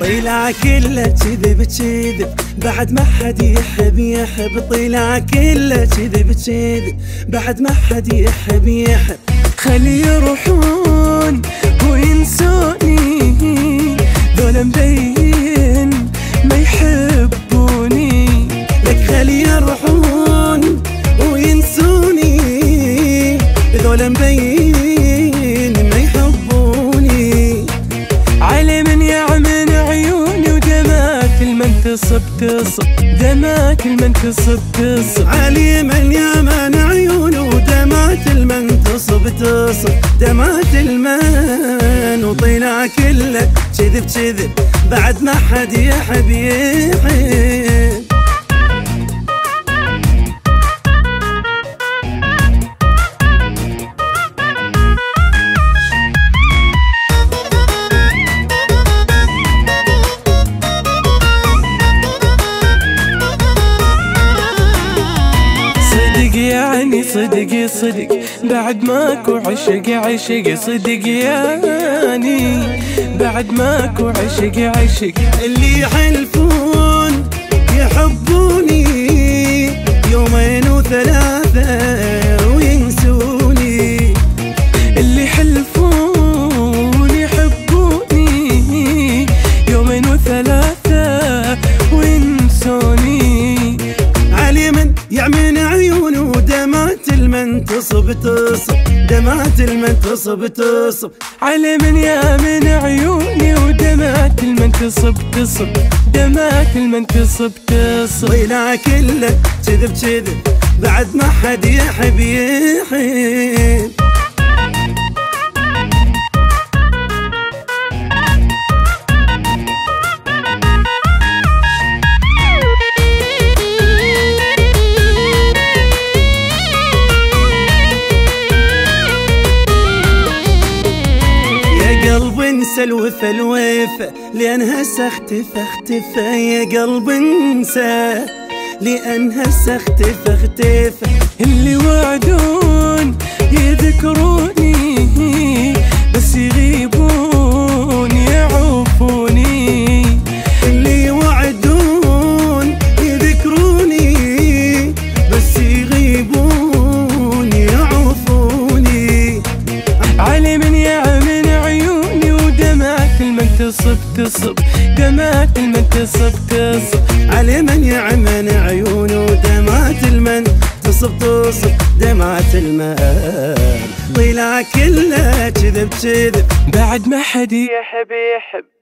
طلع كله كذب كذب بعد ما حد يحب يحب. طلع كله كذب كذب بعد ما حد يحب يحب. خلي يروحون وينسوني ذولا مبين ما يحبوني. لك خلي يروحون وينسوني ذولا مبين ما يحبوني. علي من يعمل عيوني ودمات المنتصب تصب. دمات المنتصب تصب. علي من يعمل عيوني ودمات المنتصب تصب. دمات المن وطلع كله كذب كذب بعد ما حد يحب يحب. يعني صدق صدق بعد ماكو عشق عشق. صدق يعني بعد ماكو عشق عشق. اللي يحلفون يحبوني يومين وثلاثة وينسوني. اللي يحلفون يحبوني يومين وثلاثة وينسوني. علي من يعمل عيونه ودمات المنتصب تصب. دمات المنتصب تصب. علي من يامن عيوني ودمات المنتصب تصب. دمات المنتصب تصب. طلع كله كذب كذب بعد ما حد يحب يحب. انسى الوفا الوفا لأنها سختفى اختفى. يا قلب انسى لأنها سختفى اختفى. اللي وعدون يذكروني بس يغيبون يعوفوني. اللي وعدون يذكروني بس يغيبون يعوفوني. علي من يعمل عيوني ودمات المنتصب تصب. دمات المنتصب تصب. علي من يعمل عيوني ودمات المنتصب تصب. دمات المن طلع كله كذب كذب بعد ما حد يحب يحب.